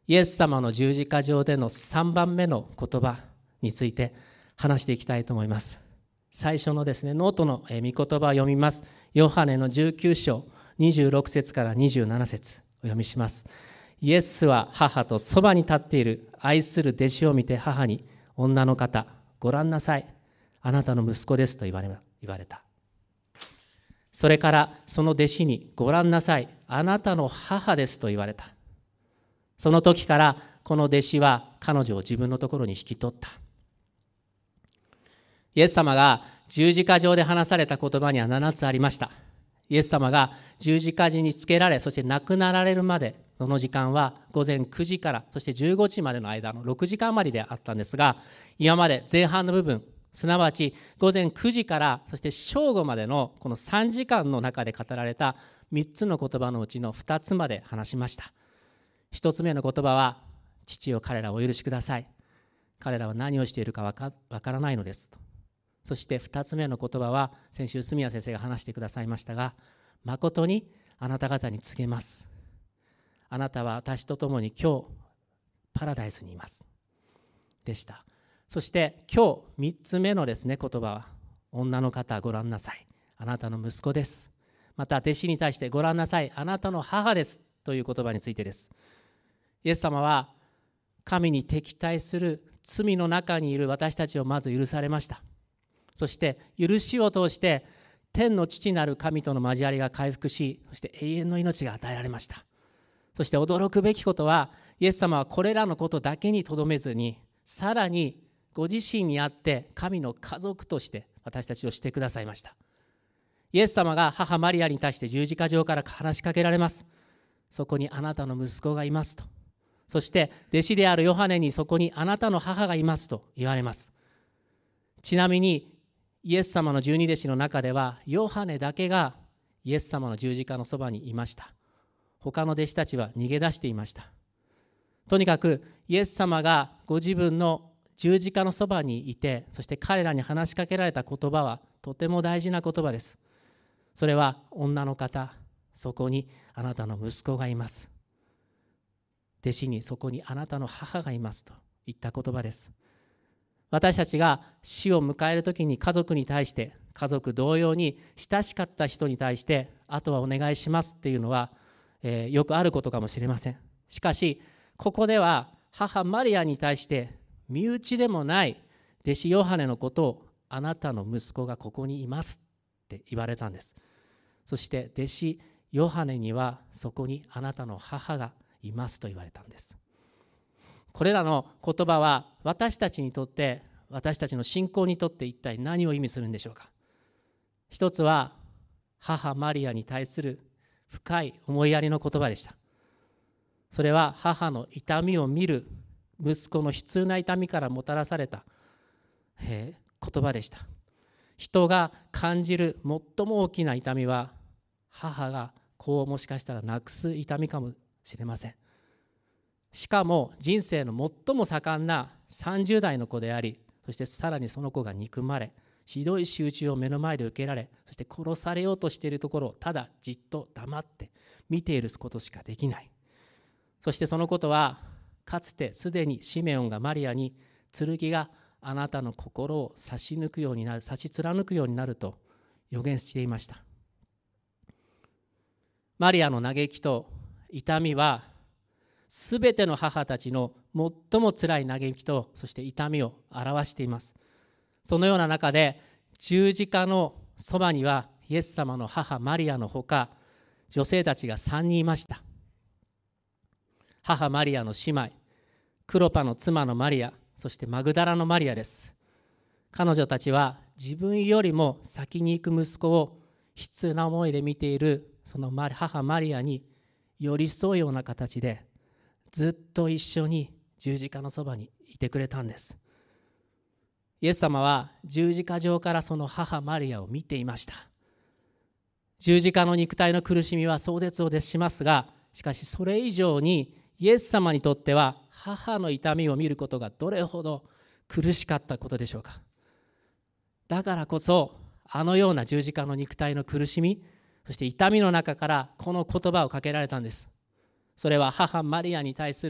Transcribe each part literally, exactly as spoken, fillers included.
イエス様の十字架上でのさんばんめの言葉について話していきたいと思います。最初のですね、ノートの御言葉を読みます。ヨハネのじゅうきゅう章にじゅうろく節からにじゅうなな節お読みします。イエスは母とそばに立っている愛する弟子を見て母に、女の方、ご覧なさい。あなたの息子ですと言われ、言われた。それからその弟子に、ご覧なさい。あなたの母ですと言われた。その時からこの弟子は彼女を自分のところに引き取った。イエス様が十字架上で話された言葉にはななつありました。イエス様が十字架につけられ、そして亡くなられるまでのの時間は午前くじからそしてじゅうごじまでの間のろくじかん余りであったんですが、今まで前半の部分、すなわち午前くじからそして正午までのこのさんじかんの中で語られたみっつの言葉のうちのふたつまで話しました。ひとつめの言葉は、父よ彼らをお許しください。彼らは何をしているかわか、わからないのですと。そしてふたつめの言葉は、先週住谷先生が話してくださいましたが、誠にあなた方に告げます。あなたは私と共に今日パラダイスにいますでした。そして今日みっつめのですね言葉は、女の方ご覧なさい。あなたの息子です。また弟子に対してご覧なさい。あなたの母ですという言葉についてです。イエス様は神に敵対する罪の中にいる私たちをまず許されました。そして許しを通して天の父なる神との交わりが回復し、そして永遠の命が与えられました。そして驚くべきことは、イエス様はこれらのことだけにとどめずに、さらにご自身にあって神の家族として私たちをしてくださいました。イエス様が母マリアに対して十字架上から話しかけられます。そこにあなたの息子がいますと。そして弟子であるヨハネに、そこにあなたの母がいますと言われます。ちなみにイエス様の十二弟子の中では、ヨハネだけがイエス様の十字架のそばにいました。他の弟子たちは逃げ出していました。とにかくイエス様がご自分の十字架のそばにいて、そして彼らに話しかけられた言葉はとても大事な言葉です。それは、女の方、そこにあなたの息子がいます。弟子に、そこにあなたの母がいますといった言葉です。私たちが死を迎えるときに、家族に対して、家族同様に親しかった人に対して、あとはお願いしますっていうのは、えー、よくあることかもしれません。しかしここでは母マリアに対して身内でもない弟子ヨハネのことを、あなたの息子がここにいますって言われたんです。そして弟子ヨハネには、そこにあなたの母がいますと言われたんです。これらの言葉は私たちにとって、私たちの信仰にとって一体何を意味するんでしょうか。一つは、母マリアに対する深い思いやりの言葉でした。それは母の痛みを見る息子の悲痛な痛みからもたらされた、えー、言葉でした。人が感じる最も大きな痛みは、母が子をもしかしたらなくす痛みかもしれません。しかも人生の最も盛んなさんじゅう代の子であり、そしてさらにその子が憎まれ、ひどい仕打ちを目の前で受けられ、そして殺されようとしているところをただじっと黙って見ていることしかできない。そしてそのことは、かつてすでにシメオンがマリアに、剣があなたの心を差し抜くようになる、差し貫くようになると予言していました。マリアの嘆きと痛みは、すべての母たちの最もつらい嘆きと、そして痛みを表しています。そのような中で、十字架のそばにはイエス様の母マリアのほか、女性たちがさんにんいました。母マリアの姉妹、クロパの妻のマリア、そしてマグダラのマリアです。彼女たちは自分よりも先に行く息子を悲痛な思いで見ているその母マリアに寄り添うような形で、ずっと一緒に十字架のそばにいてくれたんです。イエス様は十字架上からその母マリアを見ていました。十字架の肉体の苦しみは壮絶を絶しますが、しかしそれ以上にイエス様にとっては、母の痛みを見ることがどれほど苦しかったことでしょうか。だからこそ、あのような十字架の肉体の苦しみ、そして痛みの中からこの言葉をかけられたんです。それは母マリアに対する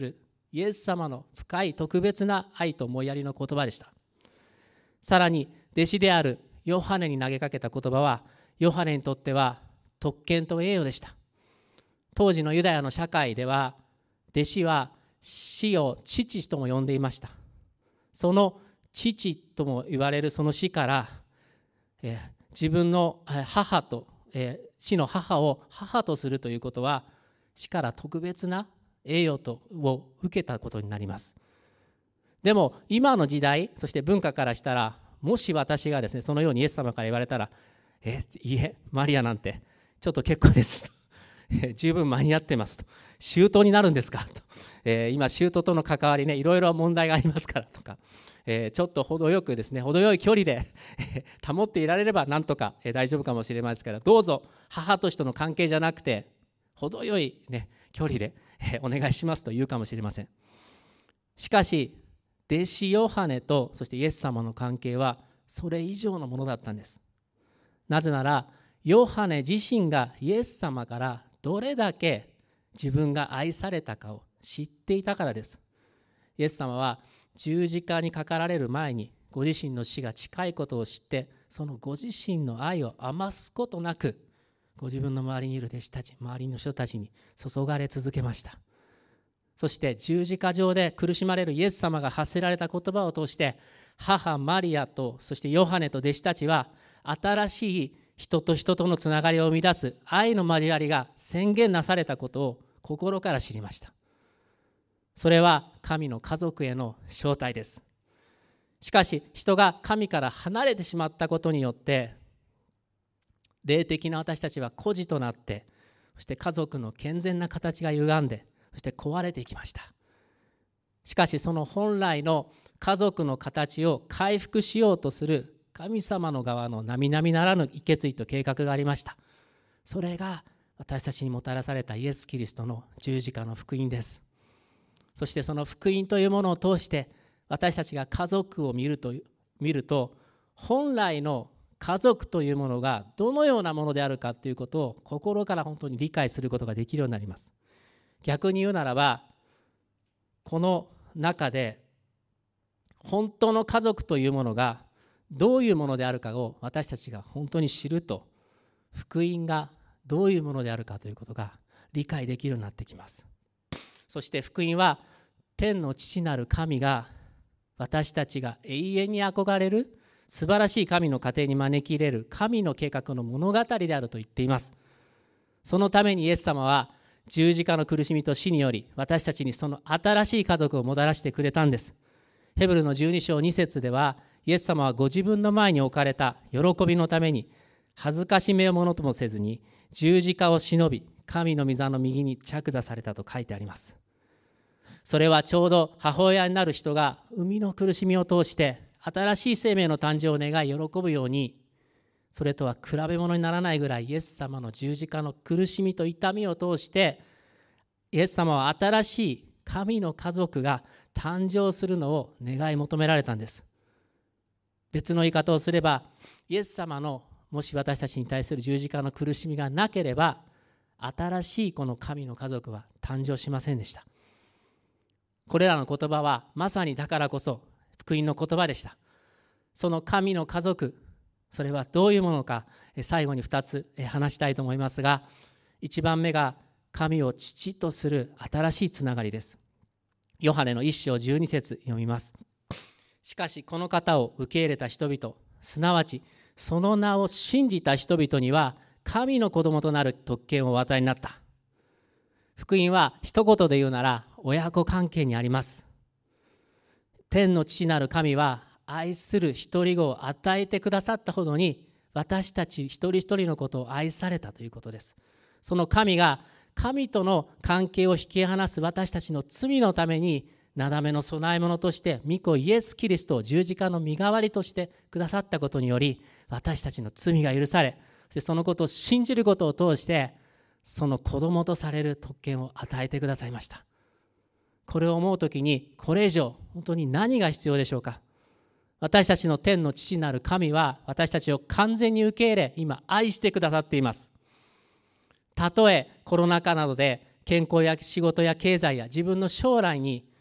イエス様の深い特別な愛と思いやりの言葉でした。さらに弟子であるヨハネに投げかけた言葉は、ヨハネにとっては特権と栄誉でした。当時のユダヤの社会では、弟子は死を父とも呼んでいました。その父とも言われるその死から、えー、自分の母と、えー、死の母を母とするということは、死から特別な栄誉とを受けたことになります。でも今の時代、そして文化からしたら、もし私がですね、そのようにイエス様から言われたら、えいいえ、マリアなんてちょっと結構です十分間に合ってますと、舅になるんですかと、えー、今舅との関わりね、いろいろ問題がありますからとか、えー、ちょっと程よくですね、程よい距離で保っていられればなんとか大丈夫かもしれませんから、どうぞ母としての関係じゃなくて程よい、ね、距離でお願いしますと言うかもしれません。しかし弟子ヨハネとそしてイエス様の関係はそれ以上のものだったんです。なぜならヨハネ自身がイエス様からどれだけ自分が愛されたかを知っていたからです。イエス様は十字架にかかられる前にご自身の死が近いことを知って、そのご自身の愛を余すことなくご自分の周りにいる弟子たち、周りの人たちに注がれ続けました。そして十字架上で苦しまれるイエス様が発せられた言葉を通して、母マリアとそしてヨハネと弟子たちは新しい人と人とのつながりを生み出す愛の交わりが宣言なされたことを心から知りました。それは神の家族への招待です。しかし人が神から離れてしまったことによって、霊的な私たちは孤児となって、そして家族の健全な形が歪んで、そして壊れていきました。しかしその本来の家族の形を回復しようとする神様の側の並々ならぬ決意と計画がありました。それが私たちにもたらされたイエス・キリストの十字架の福音です。そしてその福音というものを通して私たちが家族を見ると、見ると本来の家族というものがどのようなものであるかということを心から本当に理解することができるようになります。逆に言うならば、この中で本当の家族というものがどういうものであるかを私たちが本当に知ると、福音がどういうものであるかということが理解できるようになってきます。そして福音は天の父なる神が私たちが永遠に憧れる素晴らしい神の家庭に招き入れる神の計画の物語であると言っています。そのためにイエス様は十字架の苦しみと死により私たちにその新しい家族をもたらしてくれたんです。ヘブルのじゅうに章に節では、イエス様はご自分の前に置かれた喜びのために恥ずかしめをものともせずに十字架を忍び、神の御座の右に着座されたと書いてあります。それはちょうど母親になる人が生みの苦しみを通して新しい生命の誕生を願い喜ぶように、それとは比べ物にならないぐらいイエス様の十字架の苦しみと痛みを通してイエス様は新しい神の家族が誕生するのを願い求められたんです。別の言い方をすれば、イエス様のもし私たちに対する十字架の苦しみがなければ、新しいこの神の家族は誕生しませんでした。これらの言葉はまさにだからこそ福音の言葉でした。その神の家族、それはどういうものか、最後にふたつ話したいと思いますが、いちばんめが神を父とする新しいつながりです。ヨハネのいっ章じゅうに節読みます。しかしこの方を受け入れた人々、すなわちその名を信じた人々には神の子供となる特権をお与えになった。福音は一言で言うなら親子関係にあります。天の父なる神は愛する一人子を与えてくださったほどに私たち一人一人のことを愛されたということです。その神が神との関係を引き離す私たちの罪のためになだめの供え物として御子イエス・キリストを十字架の身代わりとしてくださったことにより、私たちの罪が許され、そしてそのことを信じることを通してその子供とされる特権を与えてくださいました。これを思うときに、これ以上本当に何が必要でしょうか。私たちの天の父なる神は私たちを完全に受け入れ、今愛してくださっています。たとえコロナ禍などで健康や仕事や経済や自分の将来に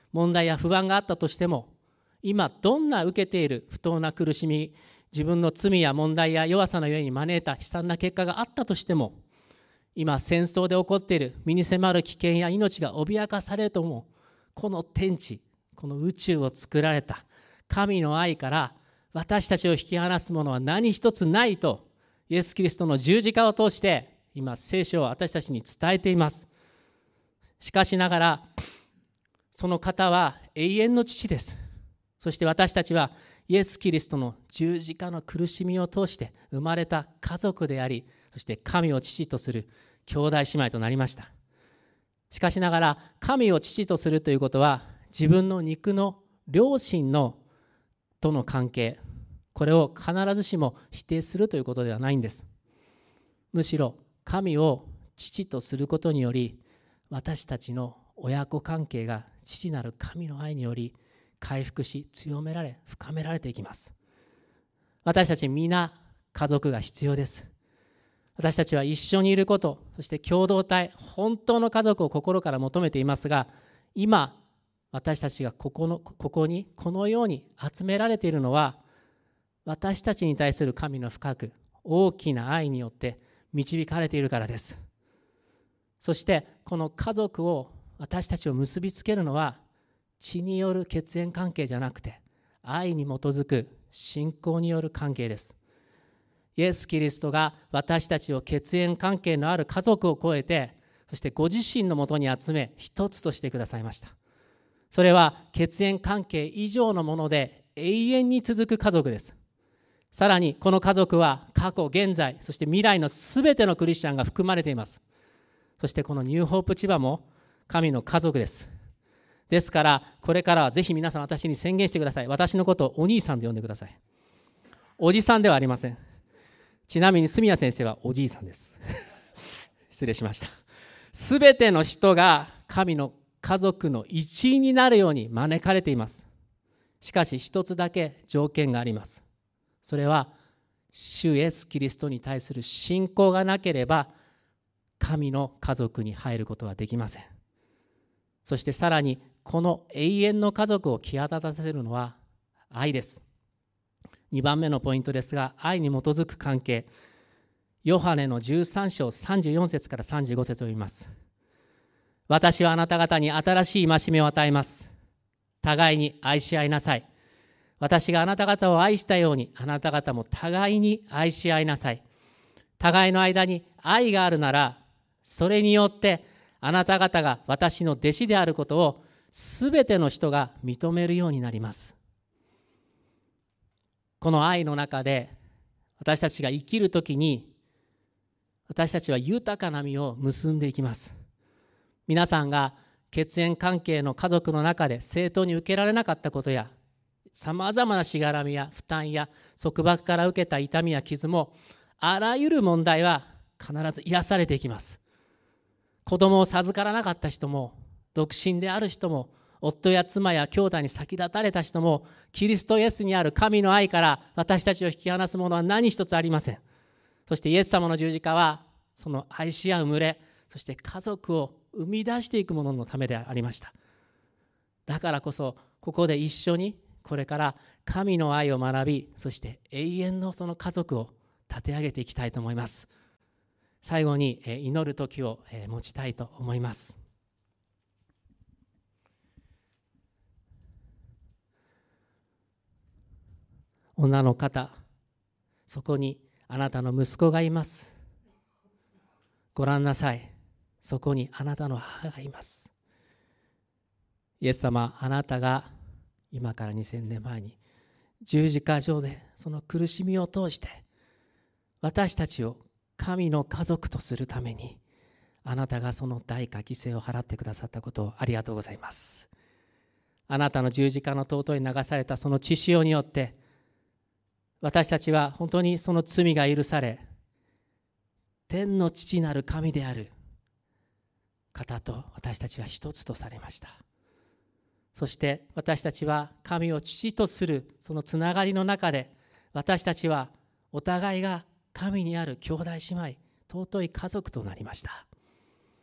問題や不安があったとしても、今どんな受けている不当な苦しみ、自分の罪や問題や弱さのゆえに招いた悲惨な結果があったとしても、今戦争で起こっている身に迫る危険や命が脅かされるとも、この天地、この宇宙を作られた神の愛から私たちを引き離すものは何一つないと、イエス・キリストの十字架を通して今聖書は私たちに伝えています。しかしながらその方は永遠の父です。そして私たちはイエス・キリストの十字架の苦しみを通して生まれた家族であり、そして神を父とする兄弟姉妹となりました。しかしながら神を父とするということは、自分の肉の両親のとの関係、これを必ずしも否定するということではないんです。むしろ神を父とすることにより、私たちの親子関係が父なる神の愛により回復し、強められ深められていきます。私たち皆家族が必要です。私たちは一緒にいること、そして共同体、本当の家族を心から求めていますが、今私たちがここのここにこのように集められているのは、私たちに対する神の深く大きな愛によって導かれているからです。そしてこの家族を、私たちを結びつけるのは血による血縁関係じゃなくて、愛に基づく信仰による関係です。イエス・キリストが私たちを血縁関係のある家族を超えて、そしてご自身のもとに集め一つとしてくださいました。それは血縁関係以上のもので永遠に続く家族です。さらにこの家族は過去、現在、そして未来のすべてのクリスチャンが含まれています。そしてこのニューホープ千葉も神の家族です。ですからこれからはぜひ皆さん私に宣言してください。私のことをお兄さんと呼んでください。おじさんではありません。ちなみに住谷先生はおじいさんです失礼しました。すべての人が神の家族の一員になるように招かれています。しかし一つだけ条件があります。それは主イエス・キリストに対する信仰がなければ神の家族に入ることはできません。そしてさらにこの永遠の家族を際立たせるのは愛です。にばんめのポイントですが、愛に基づく関係。ヨハネのじゅうさん章さんじゅうよん節からさんじゅうご節を読みます。私はあなた方に新しい戒めを与えます。互いに愛し合いなさい。私があなた方を愛したように、あなた方も互いに愛し合いなさい。互いの間に愛があるなら、それによってあなた方が私の弟子であることをすべての人が認めるようになります。この愛の中で私たちが生きるときに、私たちは豊かな実を結んでいきます。皆さんが血縁関係の家族の中で正当に受けられなかったことや、さまざまなしがらみや負担や束縛から受けた痛みや傷も、あらゆる問題は必ず癒されていきます。子供を授からなかった人も、独身である人も、夫や妻や兄弟に先立たれた人も、キリストイエスにある神の愛から私たちを引き離すものは何一つありません。そしてイエス様の十字架はその愛し合う群れ、そして家族を生み出していくもののためでありました。だからこそここで一緒にこれから神の愛を学び、そして永遠のその家族を立て上げていきたいと思います。最後に祈る時を持ちたいと思います。女の方、そこにあなたの息子がいます。ご覧なさい。そこにあなたの母がいます。イエス様、あなたが今からにせんねんまえに十字架上でその苦しみを通して私たちを神の家族とするために、あなたがその代価犠牲を払ってくださったことをありがとうございます。あなたの十字架の尊い流されたその血潮によって私たちは本当にその罪が許され、天の父なる神である方と私たちは一つとされました。そして私たちは神を父とするそのつながりの中で、私たちはお互いが神にある兄弟姉妹、尊い家族となりました。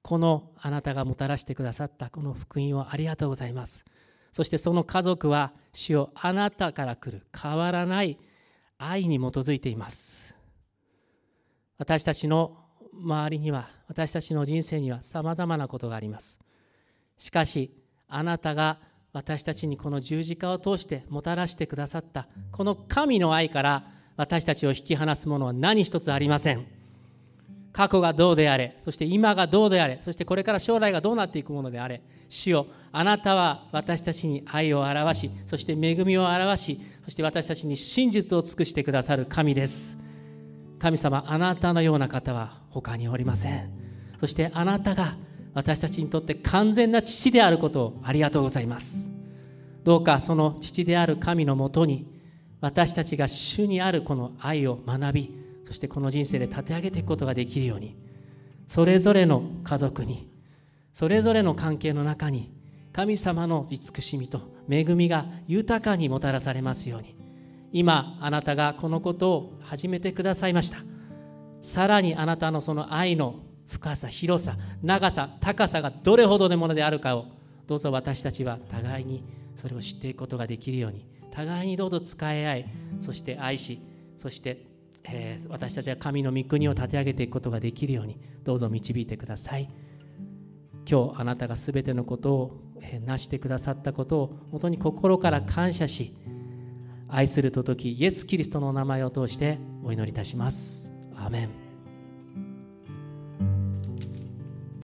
このあなたがもたらしてくださったこの福音をありがとうございます。そしてその家族は主よ、あなたから来る変わらない愛に基づいています。私たちの周りには、私たちの人生にはさまざまなことがあります。しかしあなたが私たちにこの十字架を通してもたらしてくださったこの神の愛から私たちを引き離すものは何一つありません。過去がどうであれ、そして今がどうであれ、そしてこれから将来がどうなっていくものであれ、主よ、あなたは私たちに愛を表し、そして恵みを表し、そして私たちに真実を尽くしてくださる神です。神様、あなたのような方は他におりません。そしてあなたが私たちにとって完全な父であることをありがとうございます。どうかその父である神のもとに、私たちが主にあるこの愛を学び、そしてこの人生で立て上げていくことができるように、それぞれの家族に、それぞれの関係の中に神様の慈しみと恵みが豊かにもたらされますように、今あなたがこのことを始めてくださいました。さらにあなたのその愛の深さ、広さ、長さ、高さがどれほどのものであるかを、どうぞ私たちは互いにそれを知っていくことができるように、互いにどうぞ仕え合い、そして愛し、そしてえー、私たちは神の御国を立て上げていくことができるようにどうぞ導いてください。今日あなたがすべてのことを、えー、成してくださったことを本当に心から感謝し、愛するときイエス・キリストの名前を通してお祈りいたします。アーメン。